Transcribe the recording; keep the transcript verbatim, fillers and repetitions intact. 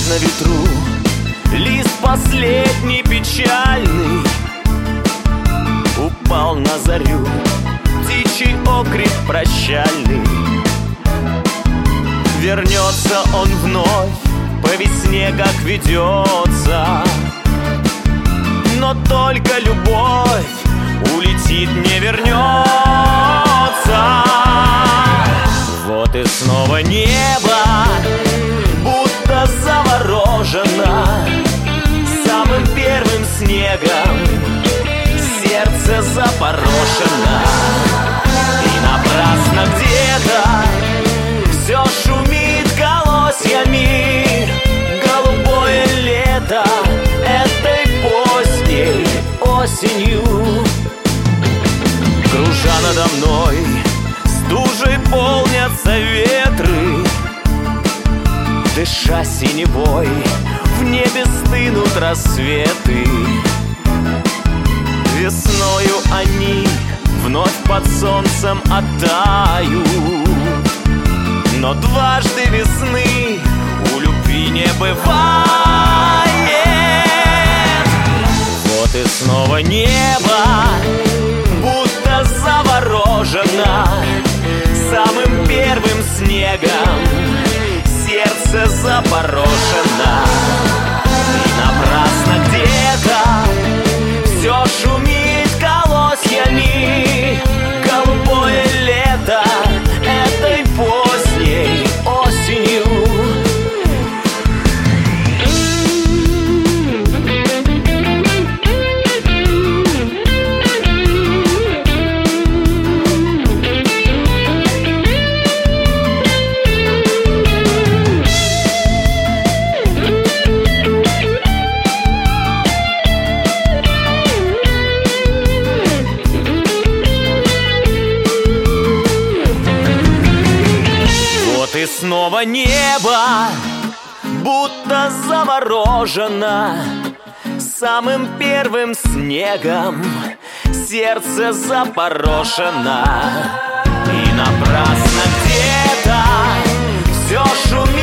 на ветру лист последний печальный упал на зарю, птичий окрик прощальный. Вернется он вновь по весне, как ведется, но только любовь улетит, не вернется. Вот и снова небо будто заворожено самым первым снегом, сердце запорошено. И напрасно где-то все шумит колосьями голубое лето этой поздней осенью. Кружа надо мной, стужей полнятся ветры, дыша синевой, в небе стынут рассветы. Весною они вновь под солнцем оттают, но дважды весны у любви не бывает. Вот и снова небо будто заворожено самым первым снегом, сердце запорошено. И напрасно где-то все шумит колосьями голубое лето этой поздней осенью. И снова небо будто заворожено самым первым снегом, сердце запорошено. И напрасно где-то все шумит